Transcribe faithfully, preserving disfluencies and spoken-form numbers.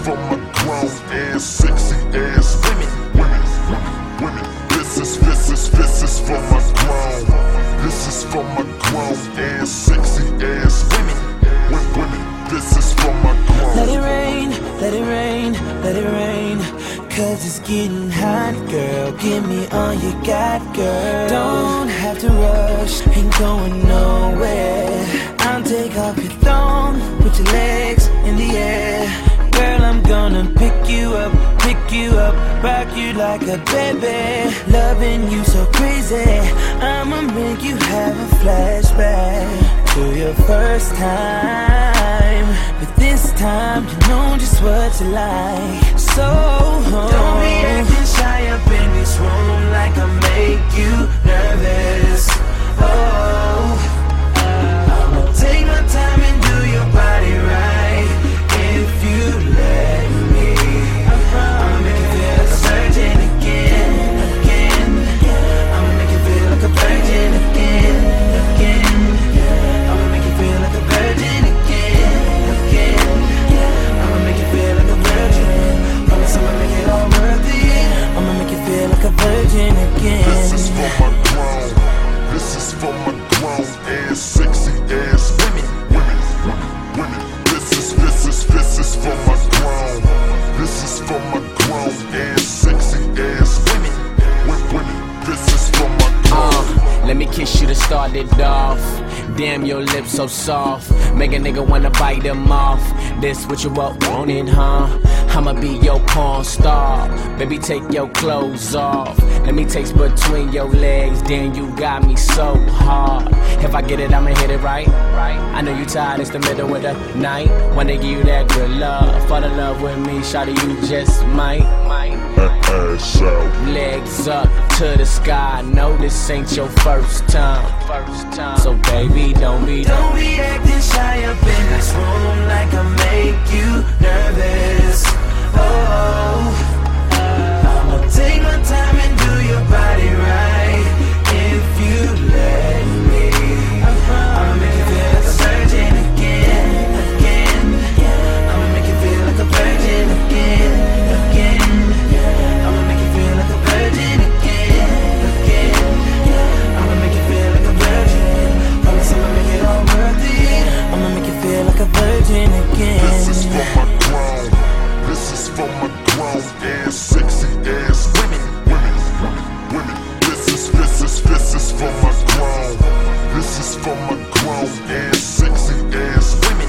for my grown and sexy ass women. Women, women, women. This is, this is, this is for my grown. This is for my grown and sexy ass women. Women, women. This is for my grown. Let it rain, let it rain, let it rain. Cause it's getting hot, girl. Give me all you got, girl. Don't have to rush, ain't going nowhere. I'll take off your thong, put your legs in the air. Girl, I'm gonna pick you up, pick you up, rock you like a baby. Loving you so crazy, I'ma make you have a flashback to your first time. But this time you know just what you like. So don't be acting shy up in this room like I make you nervous. Oh, I'ma take my time and do your body right. If you let me, I'ma make you feel like a virgin again, again. I'ma make you feel like a virgin again, again. I'ma make you feel like a virgin again, again. I'ma make you feel like a virgin. Promise I'ma make it all worth it. I'ma make you feel like a virgin again. This is for my grown. This is for my grown and sexy ass women. Women, women, women. This is, this is, this is for my grown. This is for my grown and sexy ass women. Women, women. This is for my grown. Uh, let me kiss you to start it off. Damn, your lips so soft, make a nigga wanna bite them off. This what you up wanted, huh? I'ma be your porn star. Baby, take your clothes off. Let me taste between your legs. Damn, you got me so hard. If I get it, I'ma hit it right. I know you tired, it's the middle of the night. Wanna give you that good love. Fall in love with me, shawty, you just might. Ass out. Legs up to the sky. No, this ain't your first time. First time. So baby, don't be Don't be acting shy up in this room like I make you nervous. Oh, I'ma take my time and do your body right. If you let me, I'ma make you feel like a virgin again, again. I'ma make you feel like a virgin again, again. I'ma make you feel like a virgin again, again. I'ma make you feel like a virgin. Promise I'ma make it all worth it. I'ma make you feel like a virgin again. This is for my grown. This is for my grown and sexy ass women. Women, women, women. This is, this is, this is for my grown. This is for my grown and sexy ass women.